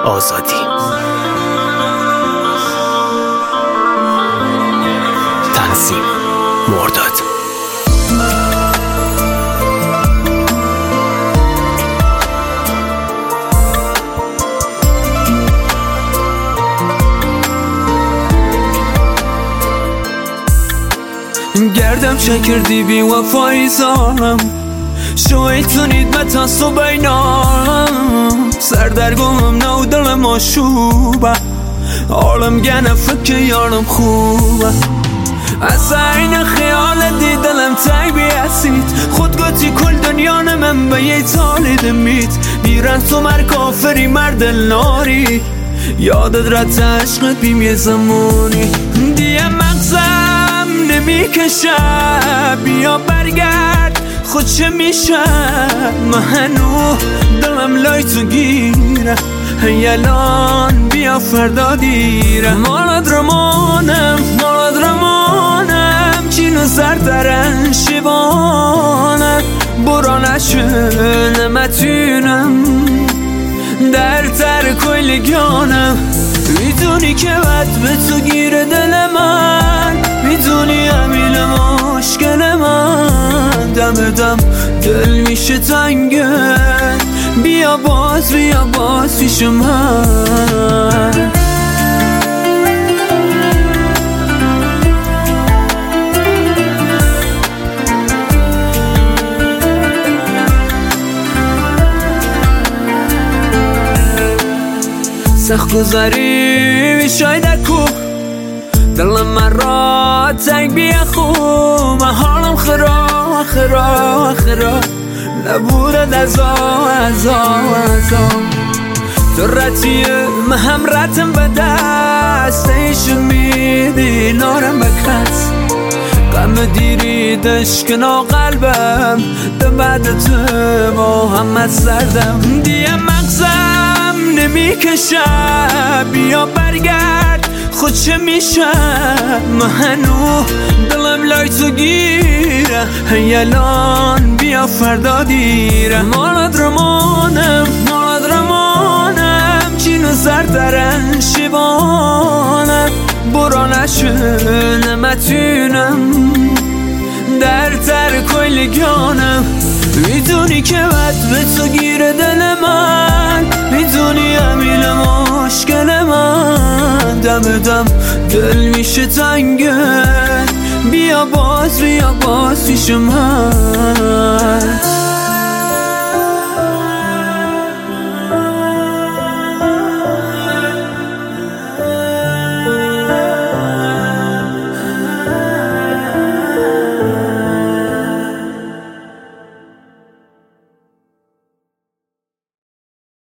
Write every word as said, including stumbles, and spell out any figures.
آزادی. تنظیم مرداد. گردم شکردی بی وفایی زارم شویتونید متا صبحینام سردرگمم نو دلم آشوبه عالم گنه فکر یارم خوبه از این خیال دی دلم تنگ بیاسید خود گوتی کل دنیا من به یه تالی دمید بیرن تو مر کافری مردل ناری یادت رد عشقت بیم یه زمانی دیه مغزم نمیکشه بیا برگرد خود چه میشه منو دلم لای تو گیره یلان بیا فردا دیره مالد رمانم مالد رمانم چینو سردرن شیوانم برا نشون نمتونم در تر کلگانم میدونی که بد به تو گیره دل من میدونی امیل مشکل من دم دم دل میشه تنگه بیا باز بیا باز پیش من سخت گذاری شاید کو دلم من را تنگ بیا خوب من حالم خراب خراب خراب نبوده ازا ازا ازا تو رتیه من هم رتم به دست ایشو میدی نارم بکرد غم دیری دشکنا قلبم ده بعد تو محمد سردم دیه مغزم نمیکشه بیا برگرد خود چه میشه منو دلم لای تو گیره یلان بیا فردا دیره مالد رمانم مالد رمانم چینو سردرن شیوانم برا نشون نمتونم در تر کلگانم میدونی که بد به تو گیره دل من میدونی امیل مشکل من دم دم دل میشه تنگه بیا باز بیا باز پیش من